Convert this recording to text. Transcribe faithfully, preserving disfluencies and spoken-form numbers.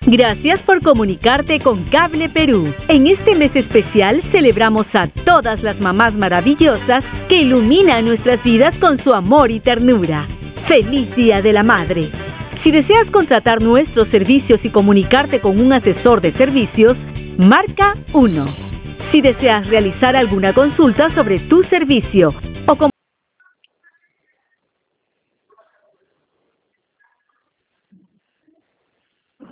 Gracias por comunicarte con Cable Perú. En este mes especial celebramos a todas las mamás maravillosas que iluminan nuestras vidas con su amor y ternura. ¡Feliz Día de la Madre! Si deseas contratar nuestros servicios y comunicarte con un asesor de servicios, marca uno. Si deseas realizar alguna consulta sobre tu servicio